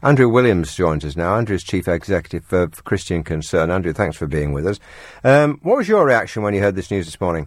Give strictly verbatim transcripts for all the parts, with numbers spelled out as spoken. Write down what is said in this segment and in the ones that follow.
Andrew Williams joins us now. Andrew's Chief Executive for Christian Concern. Andrew, thanks for being with us. Um, what was your reaction when you heard this news this morning?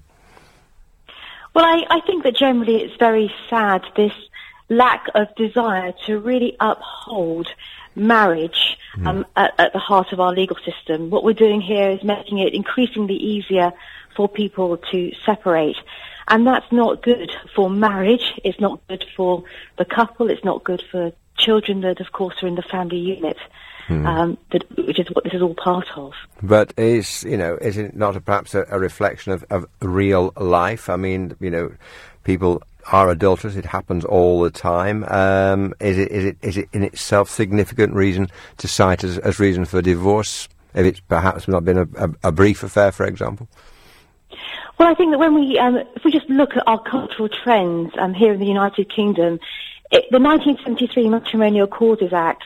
Well, I, I think that generally it's very sad, this lack of desire to really uphold marriage um, mm. at, at the heart of our legal system. What we're doing here is making it increasingly easier for people to separate. And that's not good for marriage. It's not good for the couple. It's not good for children that, of course, are in the family unit, mm. um, that, which is what this is all part of. But is, you know, is it not a, perhaps a, a reflection of, of real life? I mean, you know, people are adulterous. It happens all the time. Um, is it is it is it in itself significant reason to cite as, as reason for divorce if it's perhaps not been a, a, a brief affair, for example? Well, I think that when we um, if we just look at our cultural trends um, here in the United Kingdom, it, the nineteen seventy-three Matrimonial Causes Act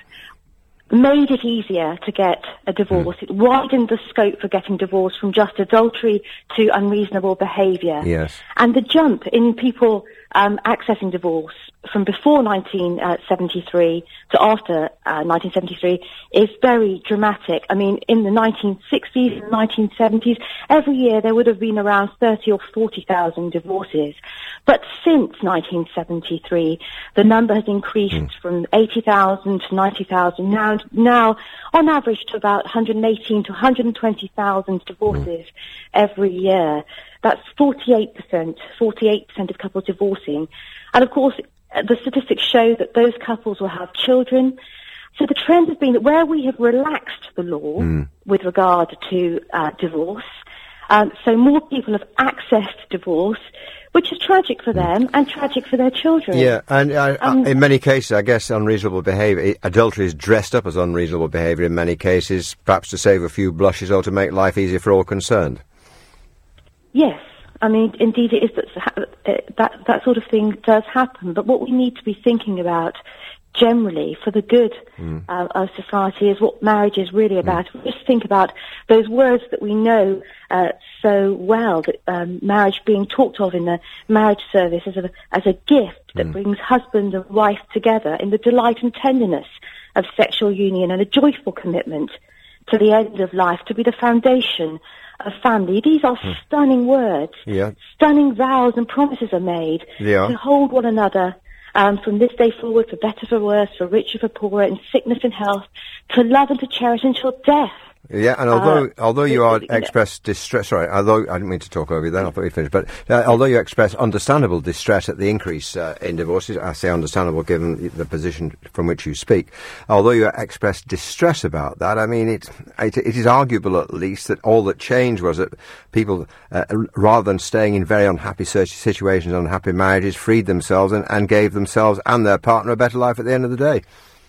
made it easier to get a divorce. Mm. It widened the scope for getting divorce from just adultery to unreasonable behaviour. Yes. And the jump in people um, accessing divorce from before nineteen seventy-three to after uh, nineteen seventy-three is very dramatic. I mean, in the nineteen sixties and nineteen seventies, every year there would have been around thirty or forty thousand divorces. But since nineteen seventy-three, the number has increased mm. from eighty thousand to ninety thousand, now, now on average to about one hundred eighteen to one hundred twenty thousand divorces mm. every year. That's forty-eight percent, forty-eight percent of couples divorcing. And of course, the statistics show that those couples will have children. So the trend has been that where we have relaxed the law mm. with regard to uh, divorce, um, so more people have accessed divorce, which is tragic for them and tragic for their children. Yeah, and uh, um, in many cases, I guess, unreasonable behaviour, adultery is dressed up as unreasonable behaviour in many cases, perhaps to save a few blushes or to make life easier for all concerned. Yes, I mean, indeed it is that, that that sort of thing does happen, but what we need to be thinking about generally for the good mm. uh, of society is what marriage is really about. Mm. Just think about those words that we know uh, so well, that um, marriage being talked of in the marriage service as a, as a gift that mm. brings husband and wife together in the delight and tenderness of sexual union and a joyful commitment to the end of life, to be the foundation of family. These are mm. stunning words. Yeah. Stunning vows and promises are made yeah. to hold one another um, from this day forward, for better, for worse, for richer, for poorer, in sickness and health, to love and to cherish until death. Yeah, and although uh, although you are express distress, sorry, although I didn't mean to talk over you then, I thought you'd finished, but uh, although you express understandable distress at the increase uh, in divorces, I say understandable given the position from which you speak, although you express distress about that, I mean, it, it, it is arguable at least that all that changed was that people, uh, rather than staying in very unhappy situations, unhappy marriages, freed themselves and, and gave themselves and their partner a better life at the end of the day.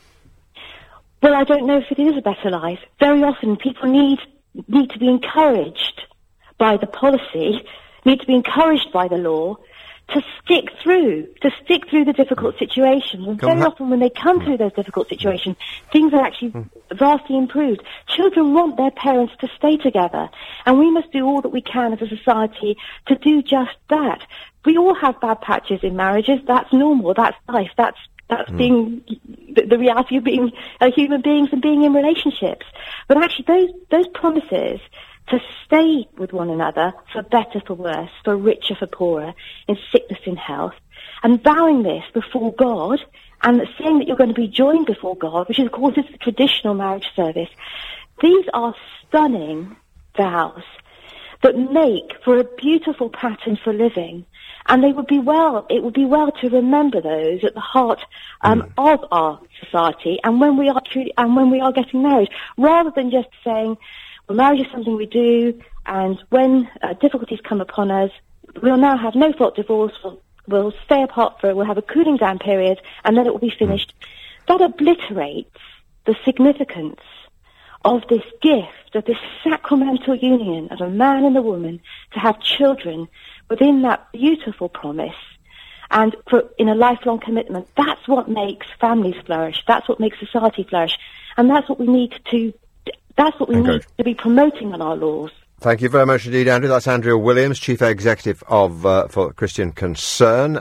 Well, I don't know if it is a better life. Very often people need need to be encouraged by the policy, need to be encouraged by the law to stick through, to stick through the difficult situations. And very often when they come through those difficult situations, things are actually vastly improved. Children want their parents to stay together, and we must do all that we can as a society to do just that. We all have bad patches in marriages. That's normal. That's life. That's That's mm. being the, the reality of being uh, human beings and being in relationships. But actually, those those promises to stay with one another for better, for worse, for richer, for poorer, in sickness, in health, and vowing this before God, and saying that you're going to be joined before God, which is, of course is the traditional marriage service. These are stunning vows that make for a beautiful pattern for living. And they would be well, it would be well to remember those at the heart um, mm. of our society, and when we are truly, and when we are getting married, rather than just saying, well, marriage is something we do, and when uh, difficulties come upon us, we'll now have no fault divorce, we'll, we'll stay apart for, we'll have a cooling down period, and then it will be finished. Mm. That obliterates the significance of this gift, of this sacramental union of a man and a woman to have children within that beautiful promise, and for, in a lifelong commitment. That's what makes families flourish. That's what makes society flourish, and that's what we need to. That's what we okay. need to be promoting on our laws. Thank you very much indeed, Andrew. That's Andrew Williams, Chief Executive of uh, for Christian Concern.